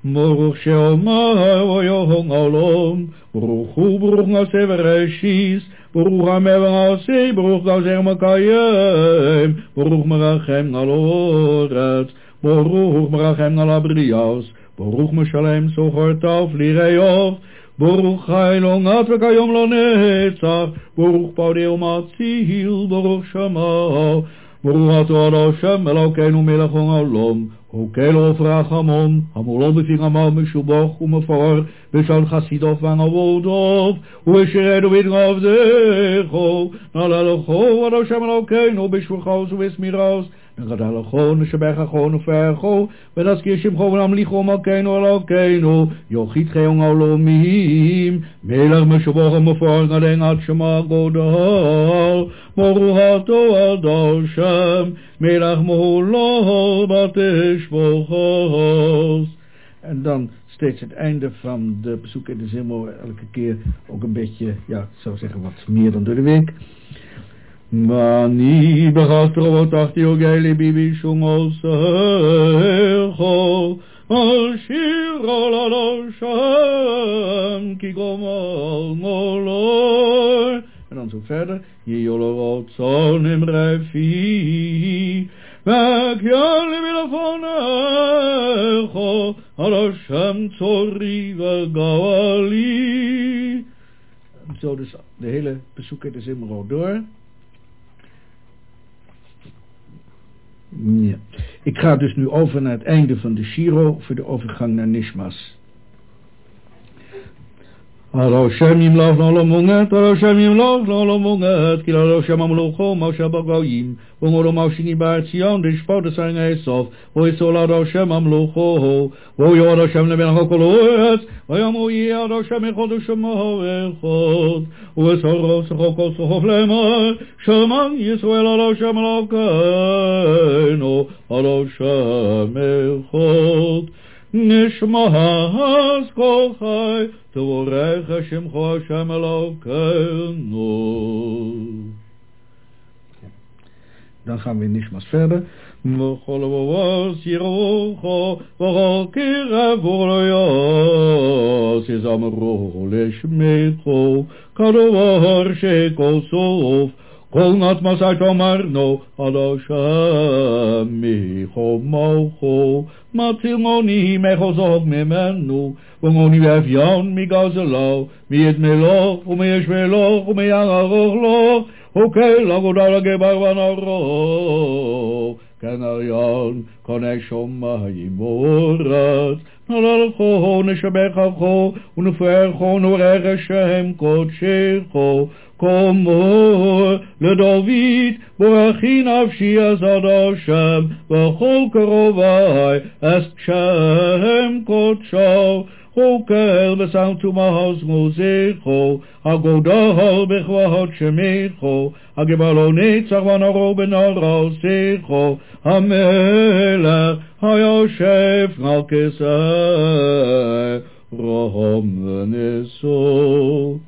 Baruch Sheomar Yohong Olom, Baruch Hu, Baruch Nase Bereshis, Baruch Hamev Nase, Baruch Dazer Makayem, Baruch Merachem Nalorat, Baruch Merachem Nalabrios, Baruch Meshalem Sochortav Lireov, Baruch Chailong Atvekayom Lonetzach, Baruch Paudeo Matzil, Baruch Shema, Baruch Ato Adoshem Elokeinu Melech Olam, Hokelo Vrachamon, Hamolon Bevingamal Meshubach Umefor, Beshal Chasidov Van Avodov, Uesheredu Vidgav Decho, Nalalocho Adoshem Elokeinu Beshvachos Uesmiros, Gadalachon, Shebechachon, Fercho, Vedaski Shimchon Amlichom Alkeinu Alkeinu, Yochit Cheong Alomim, Melech Meshubach Umefor, Nadengat Shema Godal, Moruhato Adoshem, Melech Moholo Bateshvochos. En dan steeds het einde van de bezoek in de Zimmer, elke keer ook een beetje, ja, ik zou zeggen wat meer dan door de week. Mani begastro tachti ogeli bibi shungos echo ashira la sham ki gomal molor. En dan zo verder. Jolorot zonim refi Mek jali milafon echo Hashem tzori v'gawali. Zo dus de hele bezoek in de Zimmer door. Ja. Ik ga dus nu over naar het einde van de Shiro voor de overgang naar Nishmas. Hashem yimlach l'olamonget, Hashem yimlach l'olamonget, ki Hashem amlocho Moshe b'goyim, v'ngolo Moshe bar Tzion, d'ishpot esar Esav, v'yisol Hashem amlocho, v'yod Hashem leben hakol ha'aretz, v'yamu yeh Hashem echad u'shemo echad, v'esaros echokol sochof lemar, Shema Yisrael Hashem Elokeinu, Hashem echad. Nishma has kol chai, Tevorech Hashem cho Hashem Elokeinu. Dan gaan we in Nishmas verder. V'chol v'vos yirocho, v'chol kirev v'royos, Yizamro leshmecho, kadovar shekol sof, Kol nat masat omarno, Hashem micho mocho, Matilmoni mechozog mimenu, V'ngoni v'evyon migazelo, Mi'et meloch, u'me'esh meloch, u'me'yanaroch loch, U'kel agodal gebar v'naro, Kenarion, konei shomayim orat, Nalalcho, neshabechacho, u'nefercho, nu'rech Hashem kodshecho, Komor leDavid, Borachi nafshi azad Hashem, V'chol karovai es Shem kodsho, Hokel v'santu mahaz mozecho, Hagodal bechvahot shemecho, Hagebalo netzach v'naro benaro secho, Hamelech hayoshev al keseh, Rom v'neso.